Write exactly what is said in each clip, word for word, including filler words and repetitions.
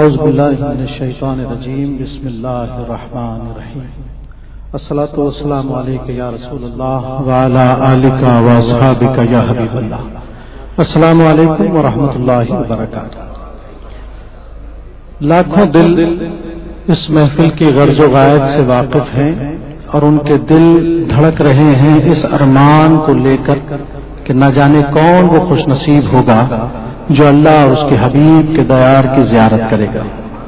اعوذ باللہ من الشیطان الرجیم بسم اللہ الرحمن الرحیم الصلاۃ والسلام علیک یا رسول اللہ وعلی آلک واصحابک یا حبیب اللہ. السلام علیکم ورحمۃ اللہ وبرکاتہ. لاکھوں دل اس محفل کی غرض و غایت سے واقف ہیں اور ان کے دل دھڑک رہے ہیں اس ارمان کو لے کر کہ نہ جانے کون وہ خوش نصیب ہوگا جو اللہ اور اس کے حبیب کے دیار کی زیارت کرے گا.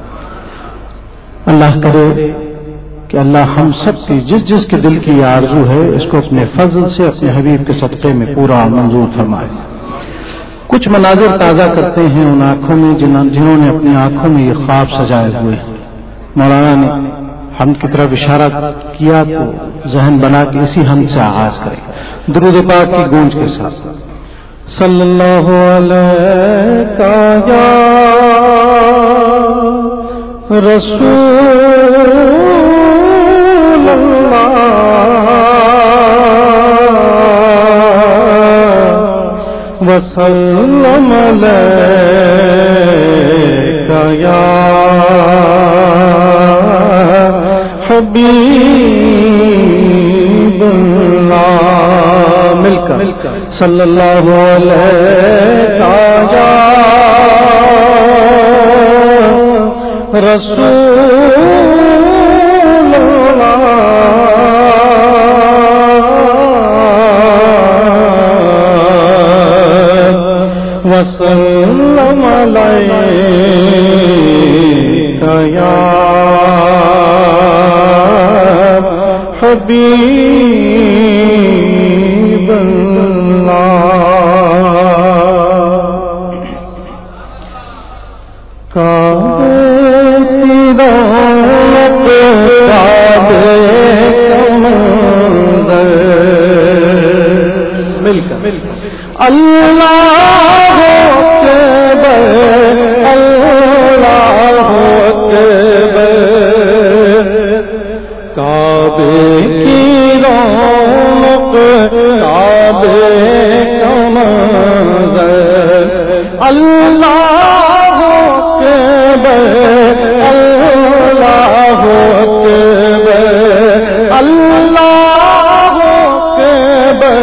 اللہ کرے کہ اللہ ہم سب کی جس جس کے دل کی آرزو ہے اس کو اپنے فضل سے اپنے حبیب کے صدقے میں پورا منظور فرمائے. کچھ مناظر تازہ کرتے ہیں ان آنکھوں میں جنہوں نے اپنی آنکھوں میں یہ خواب سجائے ہوئے. مولانا نے ہم کی طرف اشارہ کیا تو ذہن بنا کے اسی ہم سے آغاز کریں. درود پاک کی گونج کے ساتھ صلی اللہ علیہ یا رسول اللہ وسلم علیہ یا حبیب اللہ. مل کر صلی اللہ علیہ یا رسول اللہ وسلم علیہ یا حبیب اللہ اکبر اللہ اکبر کعبے کی رونق کعبے کا منظر اللہ اکبر اللہ اکبر اللہ اکبر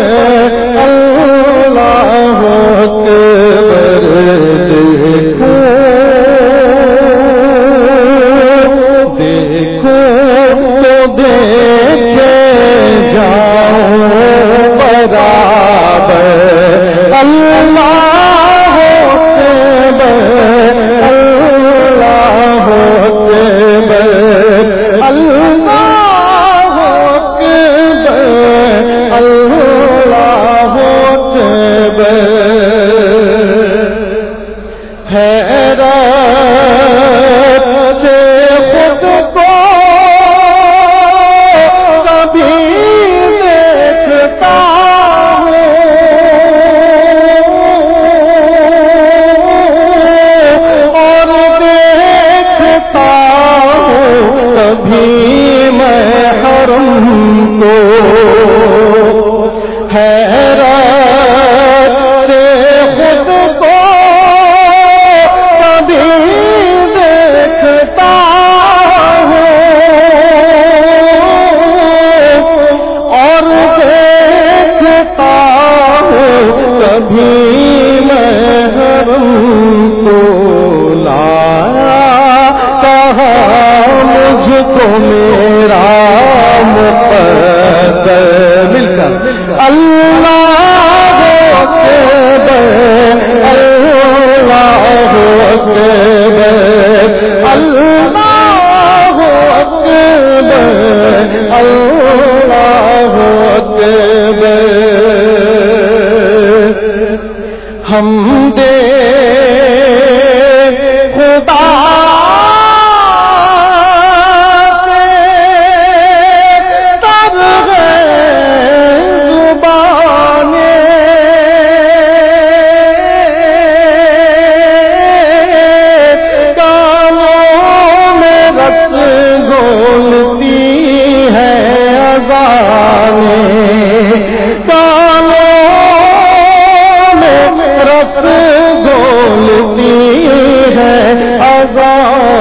ہم دے خدا گولتی ہے اذان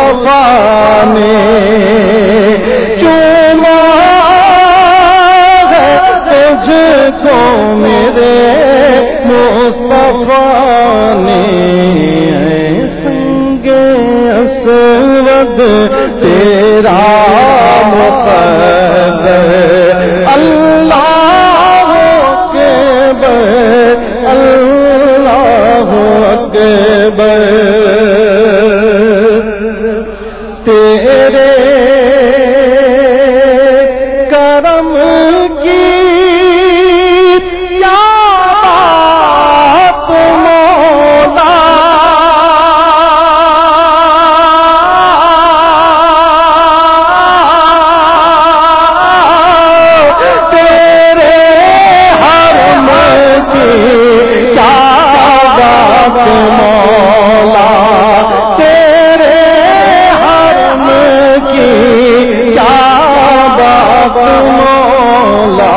مصطفیٰ نے چوما ہے تجھ کو میرے مصطفیٰ نے سنگ اسود تیرا مقدر اللہ اکبر اللہ اکبر تیرے کرم کی کیا بات مولا تیرے حرم کی کیا بات مولا تیرے حرم کی کیا بات مولا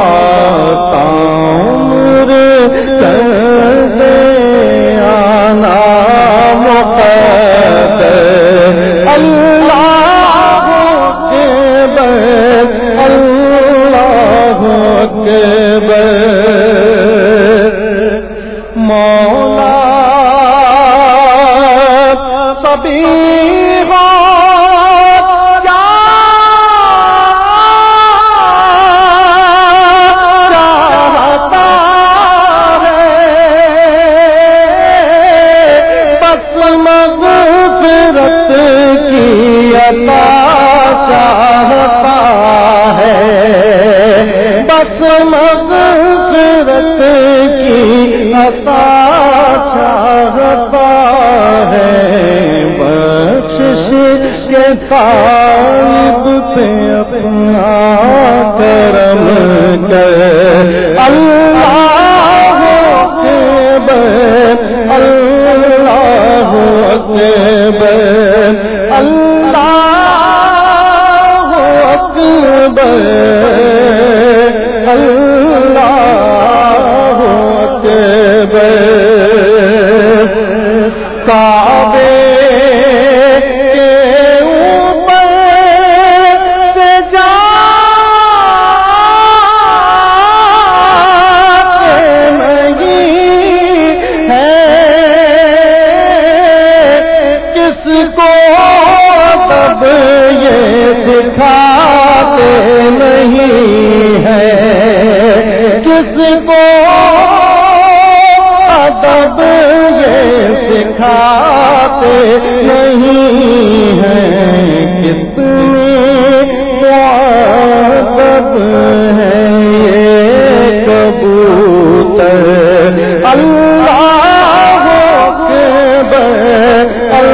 تامر کر دے آنا مقدر اللہ اکبر اللہ اکبر مولا سبھی چاہتا ہے بس مغفرت کی عطا چاہتا ہے بخشش کے طالب پہ اپنا کرم کر اللہ اکبر اللہ اکبر اللہ اکبر اللہ اکبر کعبے کے اوپر سے جا نہیں ہے کس کو تب یہ سکھاتے نہیں ہے کس کو ادب یہ سکھاتے نہیں ہے کتنی ادب ہے یہ کبوتر اللہ اکبر